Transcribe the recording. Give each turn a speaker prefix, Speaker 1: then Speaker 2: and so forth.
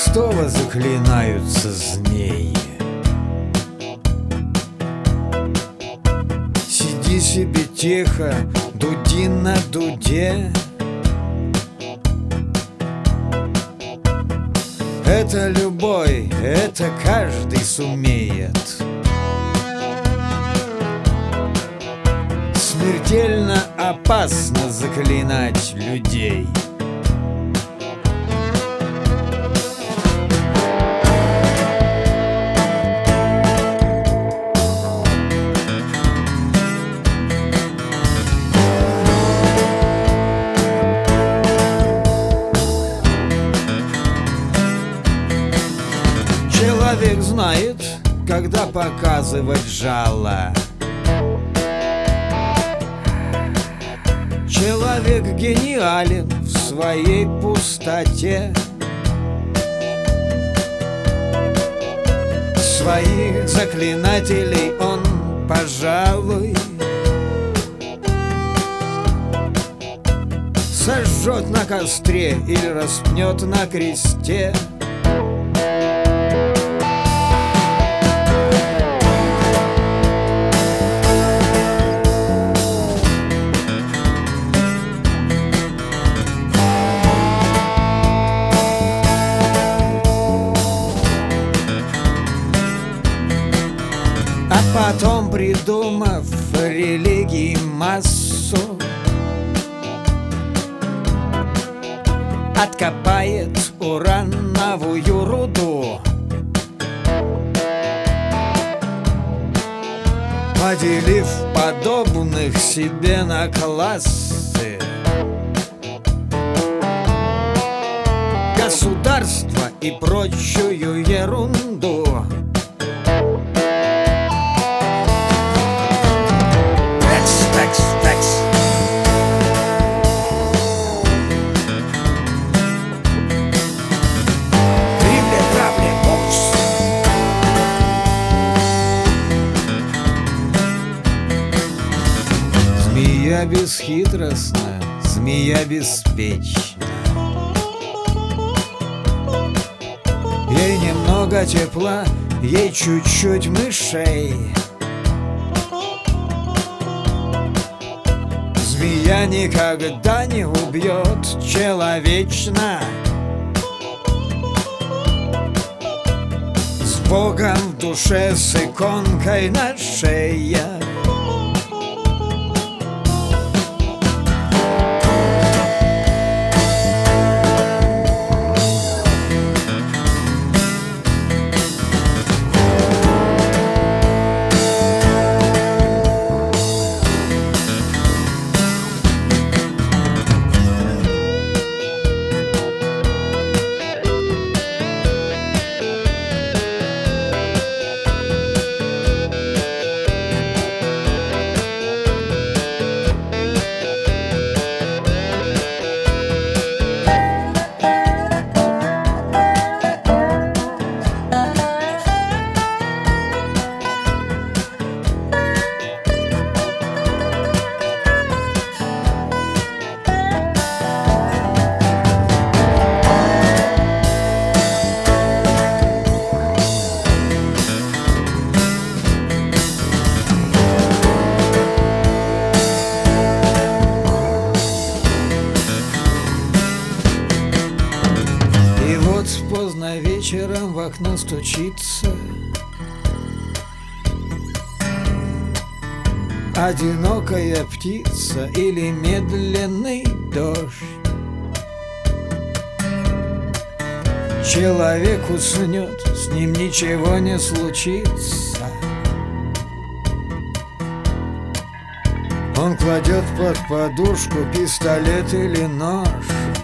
Speaker 1: Христово заклинаются змеи. Сиди себе тихо, дуди на дуде. Это любой, это каждый сумеет. Смертельно опасно заклинать людей. Человек знает, когда показывать жало. Человек гениален в своей пустоте. Своих заклинателей он, пожалуй, сожжет на костре или распнет на кресте. А потом, придумав религии массу, откопает урановую руду, поделив подобных себе на классы. Государство и прочую ерунду. Змея бесхитростна, змея беспечна. Ей немного тепла, ей чуть-чуть мышей. Змея никогда не убьет человечно. С Богом в душе, с иконкой на шее. Поздно вечером в окно стучится одинокая птица или медленный дождь. Человек уснет, с ним ничего не случится. Он кладет под подушку пистолет или нож.